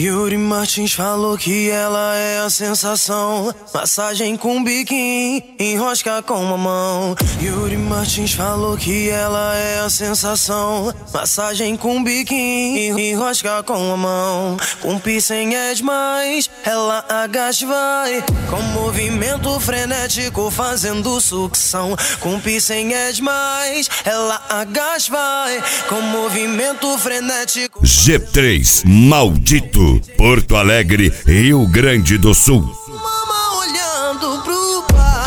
Yuri Martins falou que ela é a sensação. Massagem com biquinho, enrosca com a mão. Yuri Martins falou que ela é a sensação. Massagem com biquinho, enrosca com a mão. Com piercing é demais, ela agacha e vai. Com movimento frenético fazendo sucção. Com piercing é demais, ela agacha e vai. Com movimento frenético. G3, Maldito, Porto Alegre, Rio Grande do Sul. Mama olhando pro pai.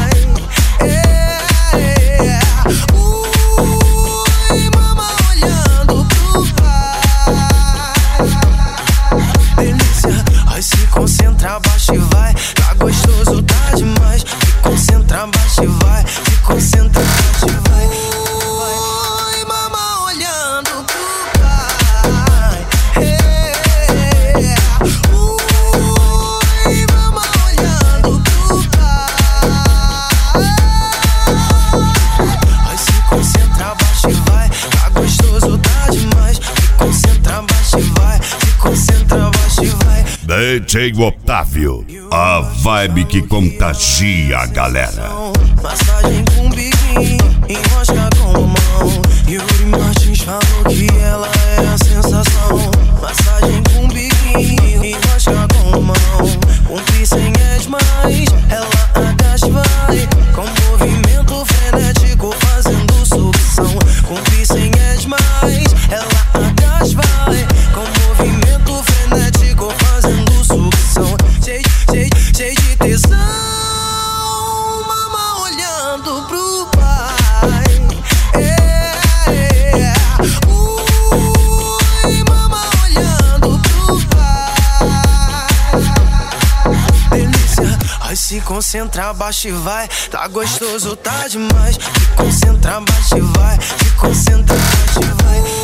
Mama olhando pro pai. Delícia, ai se concentra, baixa e vai. Tá gostoso, tá demais. Se concentra, baixa e vai. Se concentra, baixa e vai. Mama olhando pro pai. Mama olhando pro pai. Ai se concentra, baixa e vai. Tá gostoso, tá demais. Se concentra, baixa e vai. Se concentra, baixa e vai. DJ Otávio, a vibe que contagia a galera. Massagem com biquinho, enrosca com a mão. Yuri Martins falou que ela é a sensação. Massagem com biquinho, enrosca com a mão. Com piercing é demais, ela agacha e vai. Com movimento frenético fazendo sucção. Com piercing é demais, ela agacha e vai. Com movimento frenético fazendo sucção. Cheio de tesão. Mama olhando pro pai. Mama olhando pro pai. Delícia, ai se concentra, baixa e vai. Tá gostoso, tá demais. Se concentra, baixa e vai. Se concentra, baixa e vai.